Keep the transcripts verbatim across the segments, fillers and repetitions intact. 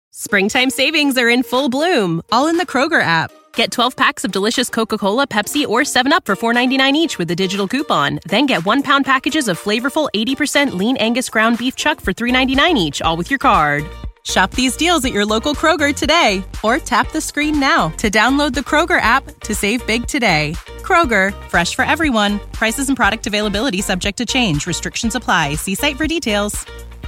Springtime savings are in full bloom, all in the Kroger app. Get twelve packs of delicious Coca-Cola, Pepsi, or seven up for four ninety-nine each with a digital coupon. Then get one-pound packages of flavorful eighty percent lean Angus ground beef chuck for three ninety-nine each, all with your card. Shop these deals at your local Kroger today, or tap the screen now to download the Kroger app to save big today. Kroger, fresh for everyone. Prices and product availability subject to change. Restrictions apply. See site for details.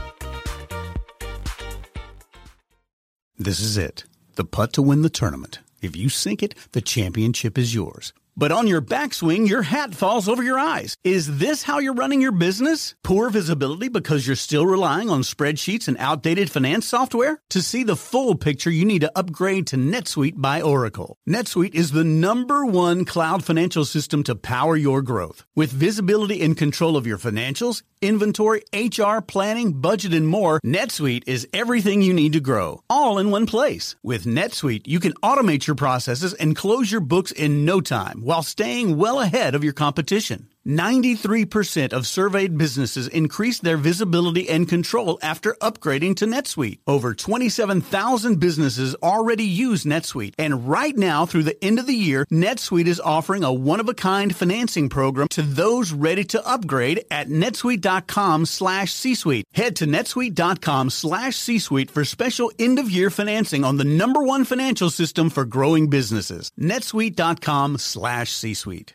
This is it. The putt to win the tournament. If you sink it, the championship is yours. But on your backswing, your hat falls over your eyes. Is this how you're running your business? Poor visibility because you're still relying on spreadsheets and outdated finance software? To see the full picture, you need to upgrade to NetSuite by Oracle. NetSuite is the number one cloud financial system to power your growth. With visibility and control of your financials, inventory, H R, planning, budget, and more, NetSuite is everything you need to grow, all in one place. With NetSuite, you can automate your processes and close your books in no time while staying well ahead of your competition. ninety-three percent of surveyed businesses increased their visibility and control after upgrading to NetSuite. Over twenty-seven thousand businesses already use NetSuite. And right now, through the end of the year, NetSuite is offering a one-of-a-kind financing program to those ready to upgrade at netsuite.com slash C-Suite. Head to netsuite.com slash C-Suite for special end-of-year financing on the number one financial system for growing businesses. netsuite.com slash C-Suite.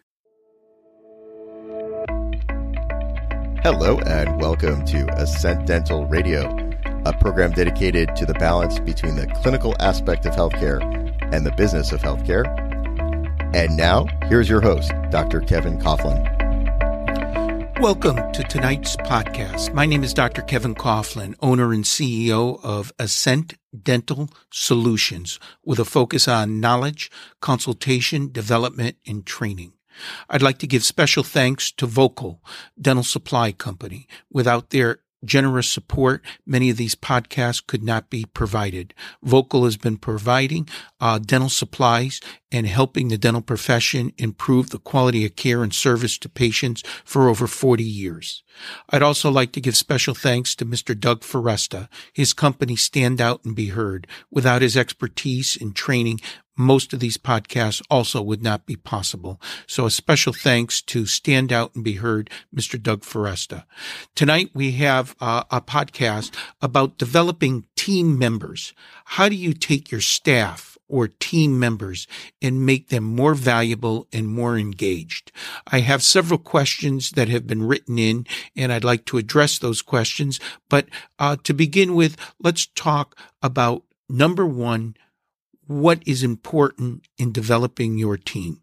Hello and welcome to Ascent Dental Radio, a program dedicated to the balance between the clinical aspect of healthcare and the business of healthcare. And now, here's your host, Doctor Kevin Coughlin. Welcome to tonight's podcast. My name is Doctor Kevin Coughlin, owner and C E O of Ascent Dental Solutions, with a focus on knowledge, consultation, development, and training. I'd like to give special thanks to Vocal Dental Supply Company. Without their generous support, many of these podcasts could not be provided. Vocal has been providing uh, dental supplies and helping the dental profession improve the quality of care and service to patients for over forty years. I'd also like to give special thanks to Mister Doug Foresta. His company Stand Out and Be Heard. Without his expertise and training, most of these podcasts also would not be possible. So a special thanks to Stand Out and Be Heard, Mister Doug Foresta. Tonight we have uh, a podcast about developing team members. How do you take your staff or team members and make them more valuable and more engaged? I have several questions that have been written in, and I'd like to address those questions. But uh, to begin with, let's talk about, number one, what is important in developing your team?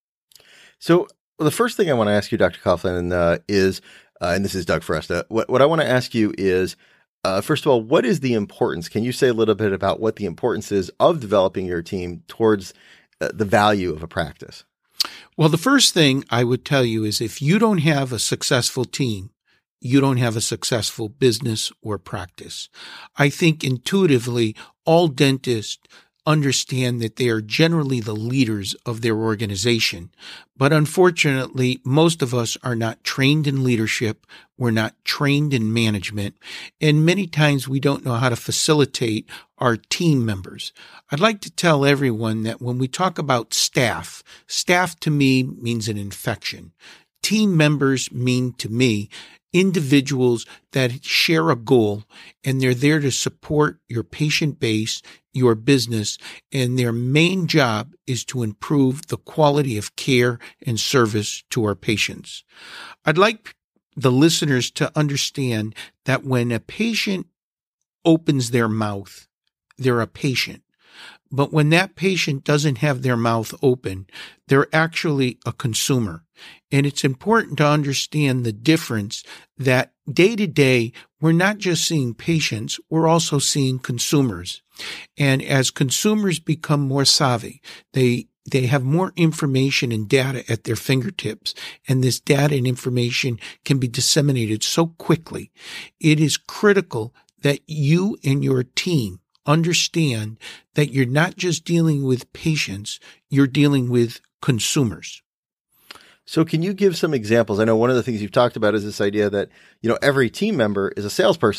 So well, the first thing I want to ask you, Doctor Coughlin, uh, is, uh, and this is Doug Foresta, what, what I want to ask you is, uh, first of all, what is the importance? Can you say a little bit about what the importance is of developing your team towards uh, the value of a practice? Well, the first thing I would tell you is if you don't have a successful team, you don't have a successful business or practice. I think intuitively all dentists understand that they are generally the leaders of their organization. But unfortunately, most of us are not trained in leadership. We're not trained in management. And many times we don't know how to facilitate our team members. I'd like to tell everyone that when we talk about staff, staff to me means an infection. Team members mean to me individuals that share a goal, and they're there to support your patient base, your business, and their main job is to improve the quality of care and service to our patients. I'd like the listeners to understand that when a patient opens their mouth, they're a patient. But when that patient doesn't have their mouth open, they're actually a consumer. And it's important to understand the difference that day to day, we're not just seeing patients, we're also seeing consumers. And as consumers become more savvy, they they have more information and data at their fingertips, and this data and information can be disseminated so quickly. It is critical that you and your team understand that you're not just dealing with patients, you're dealing with consumers. So can you give some examples? I know one of the things you've talked about is this idea that, you know, every team member is a salesperson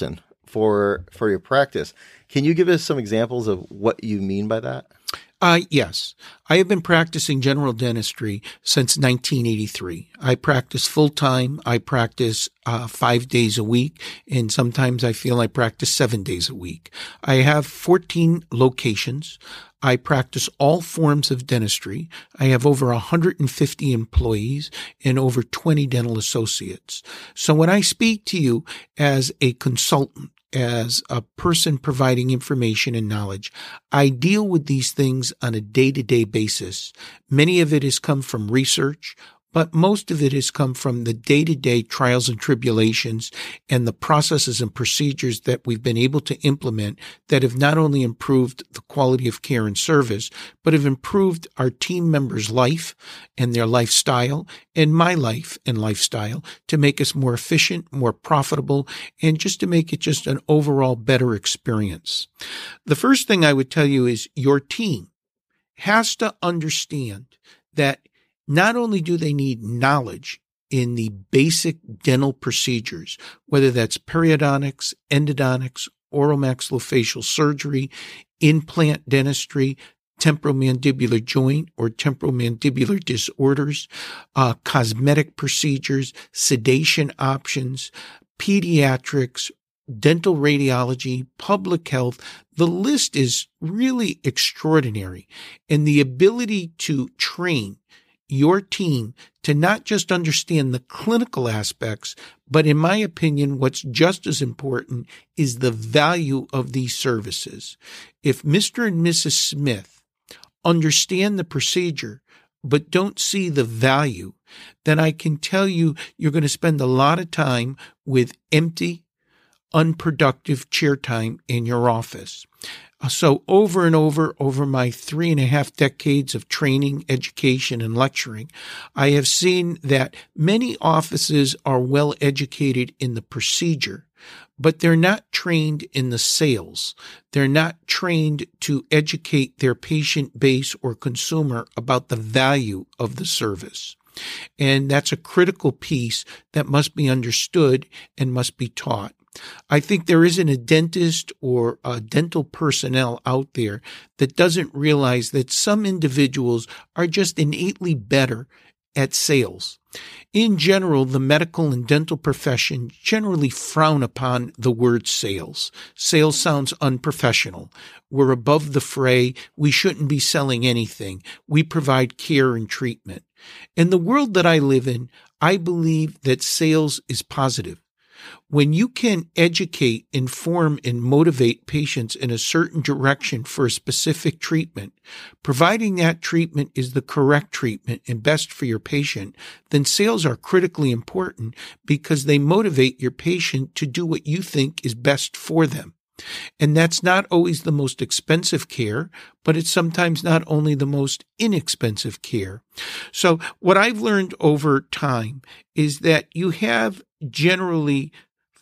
for for your practice. Can you give us some examples of what you mean by that? Uh, yes. I have been practicing general dentistry since nineteen eighty-three. I practice full-time. I practice uh, five days a week, and sometimes I feel I practice seven days a week. I have fourteen locations. I practice all forms of dentistry. I have over one hundred fifty employees and over twenty dental associates. So when I speak to you as a consultant, as a person providing information and knowledge, I deal with these things on a day-to-day basis. Many of it has come from research, but most of it has come from the day-to-day trials and tribulations and the processes and procedures that we've been able to implement that have not only improved the quality of care and service, but have improved our team members' life and their lifestyle and my life and lifestyle to make us more efficient, more profitable, and just to make it just an overall better experience. The first thing I would tell you is your team has to understand that not only do they need knowledge in the basic dental procedures, whether that's periodontics, endodontics, oromaxillofacial surgery, implant dentistry, temporomandibular joint or temporomandibular disorders, uh, cosmetic procedures, sedation options, pediatrics, dental radiology, public health. The list is really extraordinary. And the ability to train your team to not just understand the clinical aspects, but in my opinion, what's just as important is the value of these services. If Mister and Missus Smith understand the procedure, but don't see the value, then I can tell you you're going to spend a lot of time with empty, unproductive chair time in your office. So over and over, over my three and a half decades of training, education, and lecturing, I have seen that many offices are well educated in the procedure, but they're not trained in the sales. They're not trained to educate their patient base or consumer about the value of the service. And that's a critical piece that must be understood and must be taught. I think there isn't a dentist or a dental personnel out there that doesn't realize that some individuals are just innately better at sales. In general, the medical and dental profession generally frown upon the word sales. Sales sounds unprofessional. We're above the fray. We shouldn't be selling anything. We provide care and treatment. In the world that I live in, I believe that sales is positive. When you can educate, inform, and motivate patients in a certain direction for a specific treatment, providing that treatment is the correct treatment and best for your patient, then sales are critically important because they motivate your patient to do what you think is best for them. And that's not always the most expensive care, but it's sometimes not only the most inexpensive care. So what I've learned over time is that you have generally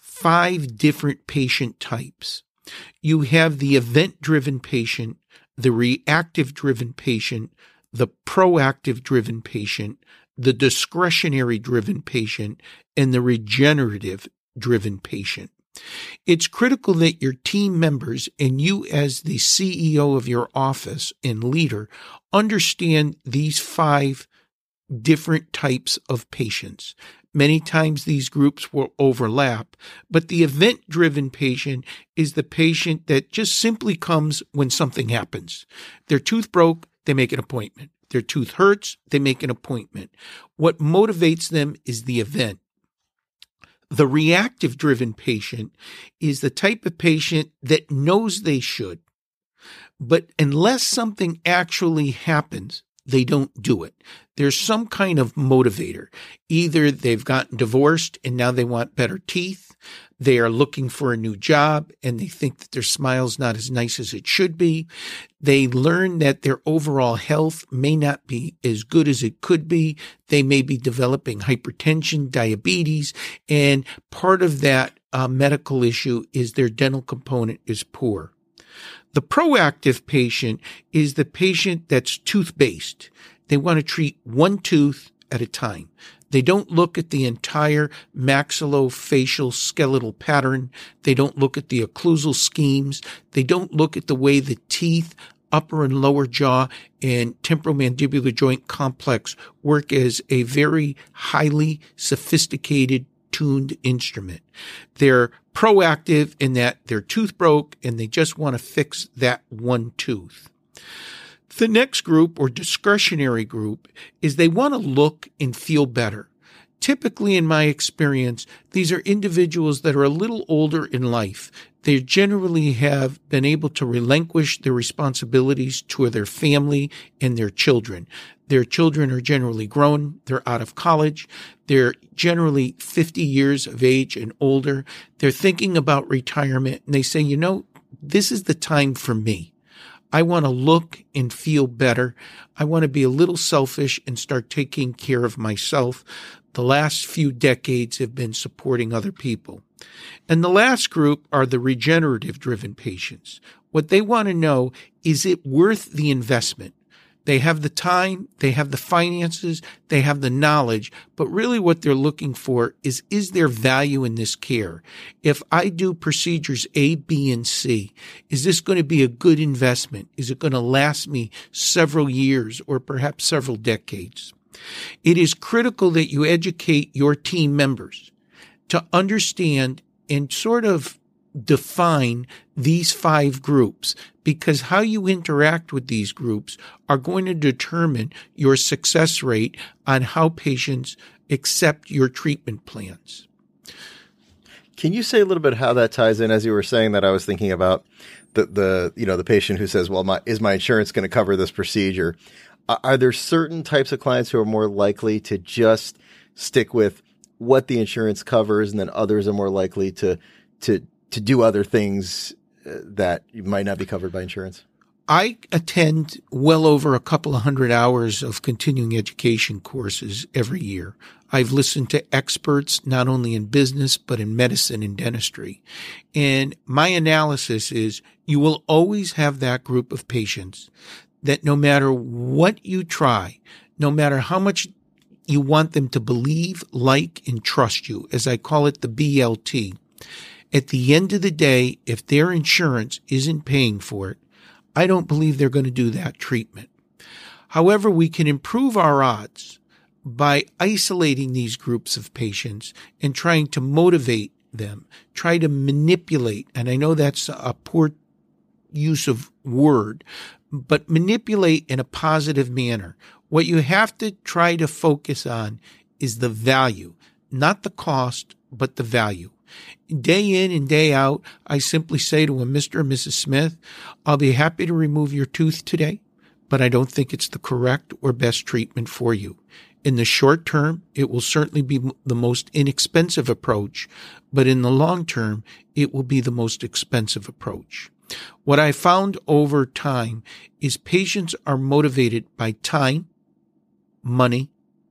five different patient types. You have the event-driven patient, the reactive-driven patient, the proactive-driven patient, the discretionary-driven patient, and the regenerative-driven patient. It's critical that your team members and you as the C E O of your office and leader understand these five different types of patients. Many times these groups will overlap, but the event-driven patient is the patient that just simply comes when something happens. Their tooth broke, they make an appointment. Their tooth hurts, they make an appointment. What motivates them is the event. The reactive-driven patient is the type of patient that knows they should, but unless something actually happens, they don't do it. There's some kind of motivator. Either they've gotten divorced and now they want better teeth. They are looking for a new job and they think that their smile's not as nice as it should be. They learn that their overall health may not be as good as it could be. They may be developing hypertension, diabetes, and part of that uh, medical issue is their dental component is poor. The proactive patient is the patient that's tooth-based. They want to treat one tooth at a time. They don't look at the entire maxillofacial skeletal pattern. They don't look at the occlusal schemes. They don't look at the way the teeth, upper and lower jaw, and temporomandibular joint complex work as a very highly sophisticated, tuned instrument. They're proactive in that their tooth broke and they just want to fix that one tooth. The next group, or discretionary group, is they want to look and feel better. Typically, in my experience, these are individuals that are a little older in life. They generally have been able to relinquish their responsibilities to their family and their children. Their children are generally grown. They're out of college. They're generally fifty years of age and older. They're thinking about retirement, and they say, you know, this is the time for me. I want to look and feel better. I want to be a little selfish and start taking care of myself. The last few decades have been supporting other people. And the last group are the regenerative-driven patients. What they want to know, is it worth the investment? They have the time, they have the finances, they have the knowledge, but really what they're looking for is, is there value in this care? If I do procedures A, B, and C, is this going to be a good investment? Is it going to last me several years or perhaps several decades? It is critical that you educate your team members to understand and sort of define these five groups, because how you interact with these groups are going to determine your success rate on how patients accept your treatment plans. Can you say a little bit how that ties in? As you were saying that, I was thinking about the, the you know, the patient who says, well, my, is my insurance going to cover this procedure? Are there certain types of clients who are more likely to just stick with what the insurance covers, and then others are more likely to to to do other things that might not be covered by insurance? I attend well over a couple of hundred hours of continuing education courses every year. I've listened to experts not only in business, but in medicine and dentistry. And my analysis is you will always have that group of patients that no matter what you try, no matter how much you want them to believe, like, and trust you, as I call it the B L T, at the end of the day, if their insurance isn't paying for it, I don't believe they're going to do that treatment. However, we can improve our odds by isolating these groups of patients and trying to motivate them, try to manipulate, and I know that's a poor use of word, but manipulate in a positive manner. What you have to try to focus on is the value, not the cost, but the value. Day in and day out, I simply say to him, Mister and Missus Smith, I'll be happy to remove your tooth today, but I don't think it's the correct or best treatment for you. In the short term, it will certainly be the most inexpensive approach, but in the long term, it will be the most expensive approach. What I found over time is patients are motivated by time, money,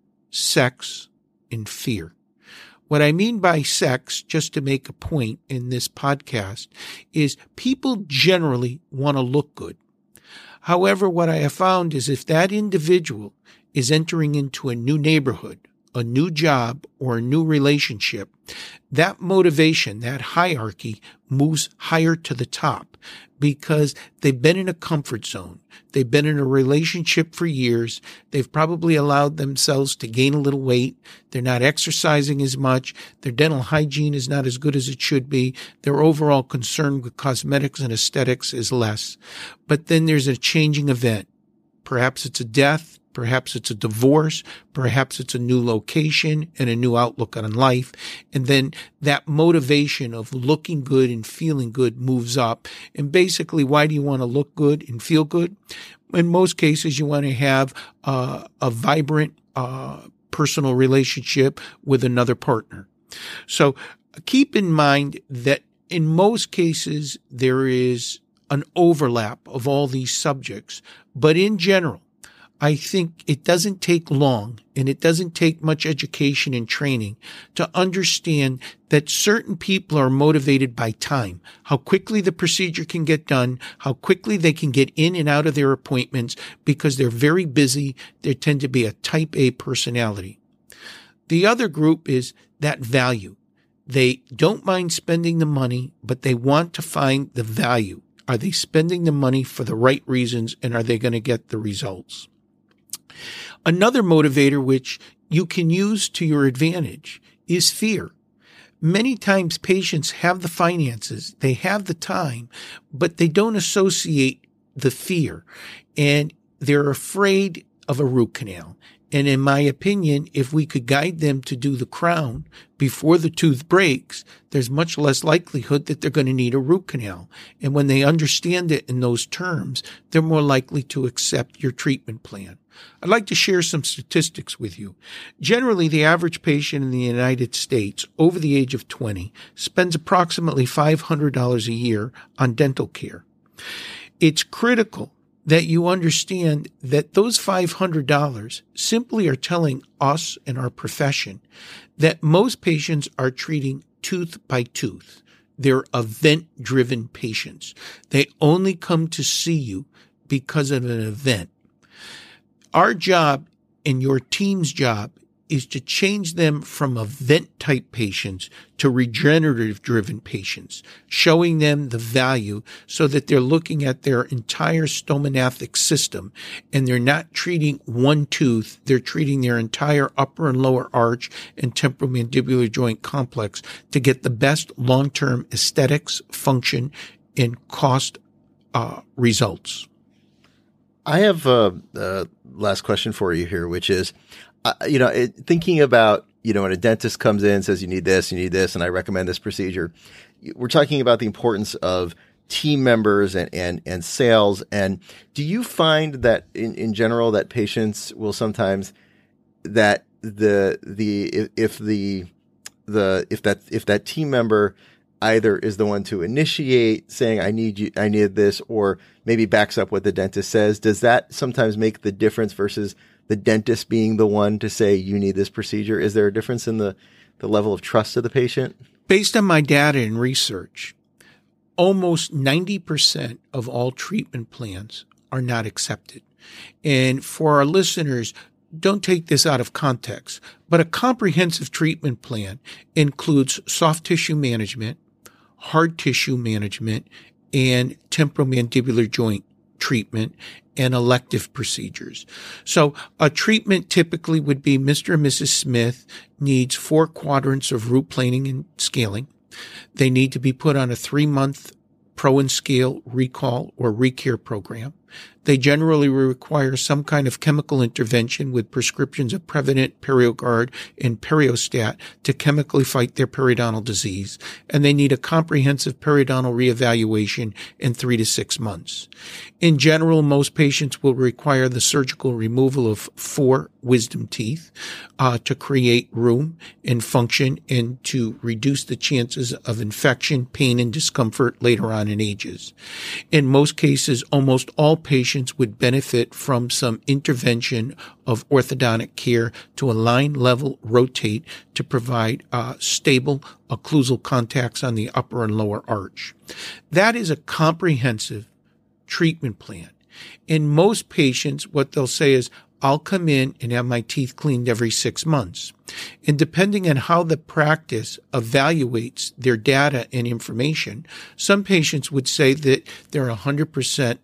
sex, and fear. What I mean by sex, just to make a point in this podcast, is people generally want to look good. However, what I have found is if that individual is entering into a new neighborhood, a new job, or a new relationship, that motivation, that hierarchy moves higher to the top because they've been in a comfort zone. They've been in a relationship for years. They've probably allowed themselves to gain a little weight. They're not exercising as much. Their dental hygiene is not as good as it should be. Their overall concern with cosmetics and aesthetics is less. But then there's a changing event. Perhaps it's a death. Perhaps it's a divorce. Perhaps it's a new location and a new outlook on life. And then that motivation of looking good and feeling good moves up. And basically, why do you want to look good and feel good? In most cases, you want to have uh, a vibrant uh, personal relationship with another partner. So keep in mind that in most cases, there is an overlap of all these subjects. But in general, I think it doesn't take long and it doesn't take much education and training to understand that certain people are motivated by time, how quickly the procedure can get done, how quickly they can get in and out of their appointments because they're very busy. They tend to be a type A personality. The other group is that value. They don't mind spending the money, but they want to find the value. Are they spending the money for the right reasons, and are they going to get the results? Another motivator which you can use to your advantage is fear. Many times patients have the finances, they have the time, but they don't associate the fear, and they're afraid of a root canal. And in my opinion, if we could guide them to do the crown before the tooth breaks, there's much less likelihood that they're going to need a root canal. And when they understand it in those terms, they're more likely to accept your treatment plan. I'd like to share some statistics with you. Generally, the average patient in the United States over the age of twenty spends approximately five hundred dollars a year on dental care. It's critical that you understand that those five hundred dollars simply are telling us and our profession that most patients are treating tooth by tooth. They're event-driven patients. They only come to see you because of an event. Our job and your team's job is to change them from event-type patients to regenerative-driven patients, showing them the value so that they're looking at their entire stomathic system and they're not treating one tooth, they're treating their entire upper and lower arch and temporomandibular joint complex to get the best long-term aesthetics, function, and cost uh, results. I have a, a last question for you here, which is, Uh, you know, it, thinking about, you know, when a dentist comes in, says you need this, you need this, and I recommend this procedure, we're talking about the importance of team members and, and, and sales. And do you find that in, in general that patients will sometimes that the, the, if, if the, the, if that, if that team member either is the one to initiate saying, I need you, I need this, or maybe backs up what the dentist says, does that sometimes make the difference versus the dentist being the one to say, you need this procedure? Is there a difference in the, the level of trust of the patient? Based on my data and research, almost ninety percent of all treatment plans are not accepted. And for our listeners, don't take this out of context, but a comprehensive treatment plan includes soft tissue management, hard tissue management, and temporomandibular joint treatment and elective procedures. So a treatment typically would be Mister and Missus Smith needs four quadrants of root planing and scaling. They need to be put on a three-month Pro and Scale recall or recare program. They generally require some kind of chemical intervention with prescriptions of Prevident, PerioGuard, and Periostat to chemically fight their periodontal disease, and they need a comprehensive periodontal reevaluation in three to six months. In general, most patients will require the surgical removal of four wisdom teeth uh, to create room and function and to reduce the chances of infection, pain, and discomfort later on in ages. In most cases, almost all patients would benefit from some intervention of orthodontic care to align, level, rotate to provide uh, stable occlusal contacts on the upper and lower arch. That is a comprehensive treatment plan. In most patients, what they'll say is, I'll come in and have my teeth cleaned every six months. And depending on how the practice evaluates their data and information, some patients would say that they're a one hundred percent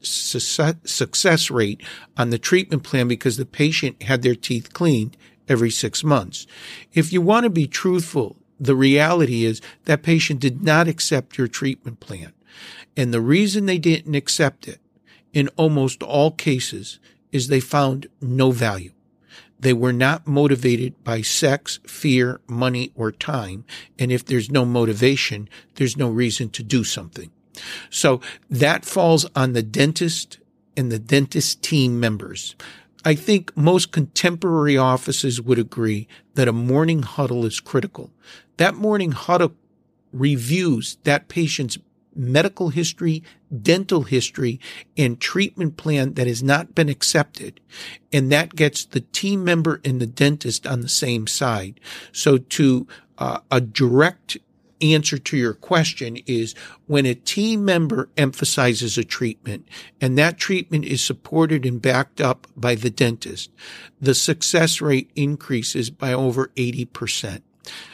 success rate on the treatment plan because the patient had their teeth cleaned every six months. If you want to be truthful, the reality is that patient did not accept your treatment plan. And the reason they didn't accept it, in almost all cases, is they found no value. They were not motivated by sex, fear, money, or time. And if there's no motivation, there's no reason to do something. So that falls on the dentist and the dentist team members. I think most contemporary offices would agree that a morning huddle is critical. That morning huddle reviews that patient's medical history, dental history, and treatment plan that has not been accepted. And that gets the team member and the dentist on the same side. So to uh, a direct answer to your question is when a team member emphasizes a treatment and that treatment is supported and backed up by the dentist, the success rate increases by over eighty percent.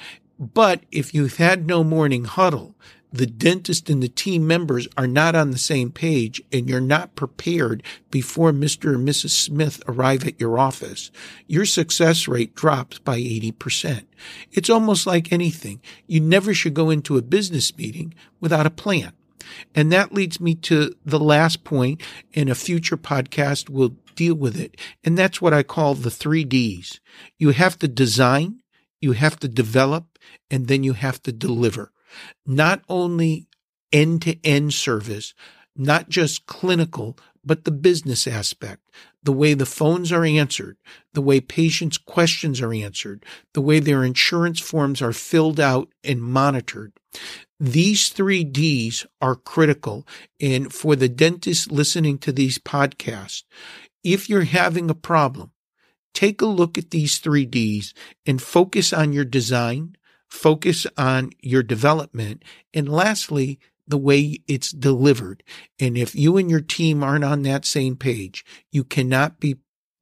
But if you've had no morning huddle, the dentist and the team members are not on the same page and you're not prepared before Mister and Missus Smith arrive at your office, your success rate drops by eighty percent. It's almost like anything. You never should go into a business meeting without a plan. And that leads me to the last point, in a future podcast we'll deal with it. And that's what I call the three Ds. You have to design, you have to develop, and then you have to deliver. Not only end-to-end service, not just clinical, but the business aspect, the way the phones are answered, the way patients' questions are answered, the way their insurance forms are filled out and monitored. These three Ds are critical. And for the dentist listening to these podcasts, if you're having a problem, take a look at these three Ds and focus on your design, focus on your development, and lastly, the way it's delivered. And if you and your team aren't on that same page, you cannot be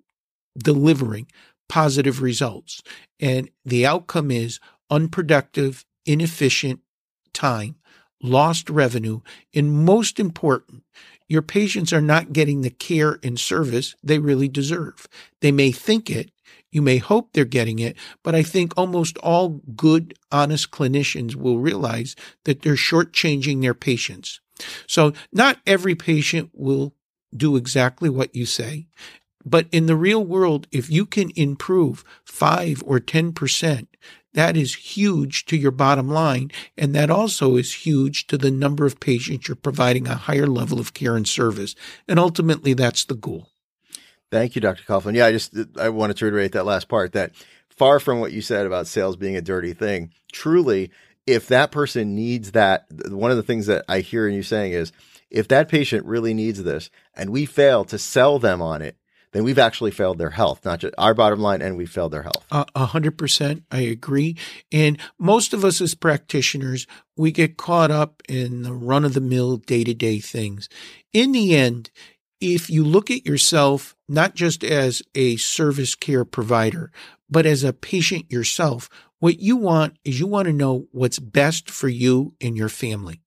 delivering positive results. And the outcome is unproductive, inefficient time, lost revenue, and most important, your patients are not getting the care and service they really deserve. They may think it, you may hope they're getting it, but I think almost all good, honest clinicians will realize that they're shortchanging their patients. So not every patient will do exactly what you say, but in the real world, if you can improve five or ten percent, that is huge to your bottom line, and that also is huge to the number of patients you're providing a higher level of care and service. And ultimately, that's the goal. Thank you, Doctor Coughlin. Yeah, I just I wanted to reiterate that last part, that far from what you said about sales being a dirty thing, truly, if that person needs that, one of the things that I hear you saying is, if that patient really needs this and we fail to sell them on it, then we've actually failed their health, not just our bottom line, and we failed their health. A uh, hundred percent. I agree. And most of us as practitioners, we get caught up in the run-of-the-mill day-to-day things. In the end, if you look at yourself not just as a service care provider, but as a patient yourself, what you want is you want to know what's best for you and your family,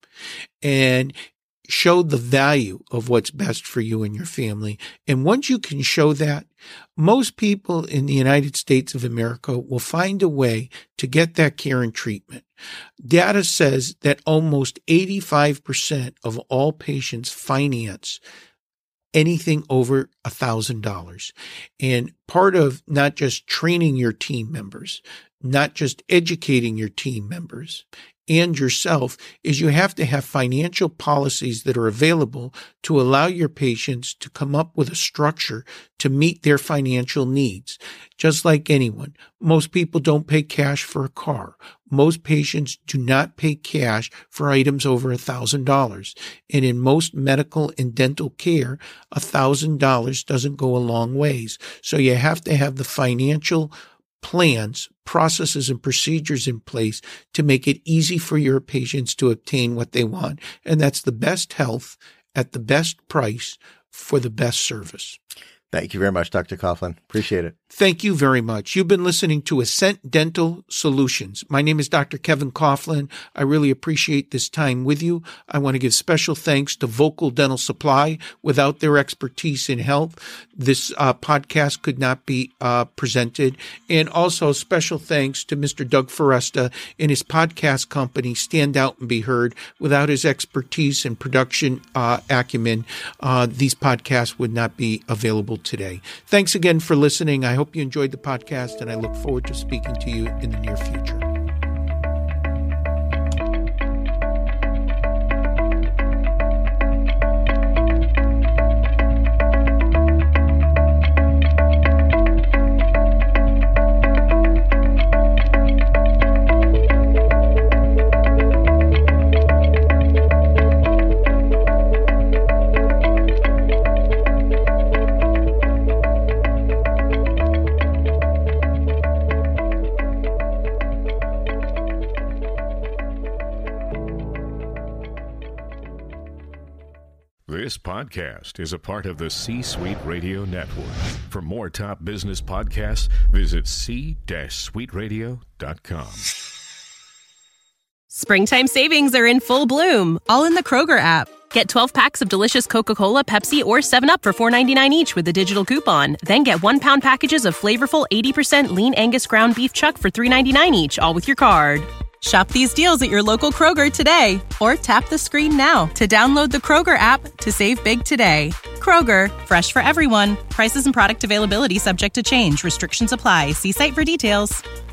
and show the value of what's best for you and your family. And once you can show that, most people in the United States of America will find a way to get that care and treatment. Data says that almost eighty-five percent of all patients finance anything over a thousand dollars. And part of not just training your team members, not just educating your team members and yourself, is you have to have financial policies that are available to allow your patients to come up with a structure to meet their financial needs. Just like anyone, most people don't pay cash for a car. Most patients do not pay cash for items over a thousand dollars. And in most medical and dental care, a thousand dollars doesn't go a long ways. So you have to have the financial plans, processes, and procedures in place to make it easy for your patients to obtain what they want. And that's the best health at the best price for the best service. Thank you very much, Doctor Coughlin. Appreciate it. Thank you very much. You've been listening to Ascent Dental Solutions. My name is Doctor Kevin Coughlin. I really appreciate this time with you. I want to give special thanks to Vocal Dental Supply. Without their expertise in health, this uh, podcast could not be uh, presented. And also special thanks to Mister Doug Foresta and his podcast company, Stand Out and Be Heard. Without his expertise and production uh, acumen, uh, these podcasts would not be available today. Thanks again for listening. I hope you enjoyed the podcast, and I look forward to speaking to you in the near future. podcast is a part of the C-Suite Radio Network. For more top business podcasts, visit c suite radio dot com. Springtime savings are in full bloom, all in the Kroger app. Get twelve packs of delicious Coca-Cola, Pepsi, or seven up for four ninety-nine each with a digital coupon. Then get one pound packages of flavorful eighty percent lean Angus ground beef chuck for three ninety-nine each, all with your card. Shop these deals at your local Kroger today, or tap the screen now to download the Kroger app to save big today. Kroger, fresh for everyone. Prices and product availability subject to change. Restrictions apply. See site for details.